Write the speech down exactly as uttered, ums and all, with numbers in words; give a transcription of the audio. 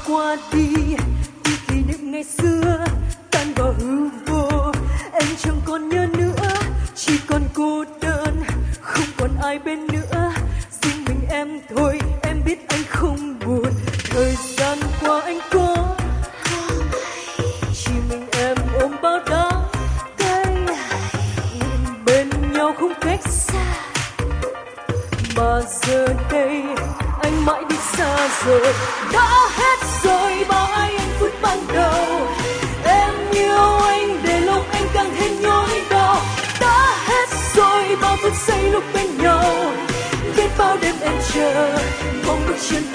qua đi, đi kỷ niệm ngày xưa tan vào hư vô. Em chẳng còn nhớ nữa, chỉ còn cô đơn, không còn ai bên nữa, riêng mình em thôi. Em biết anh không buồn, thời gian qua anh có chỉ mình em ôm bao đắng cay, nguyện bên nhau không cách xa. Mà giờ đây anh mãi đi xa rồi, đã hết rồi bao ai anh phút ban đầu. Em yêu anh để lúc anh càng thêm nhói đau, đã hết rồi bao phút giây lúc bên nhau. Biết bao đêm em chờ mong bước chân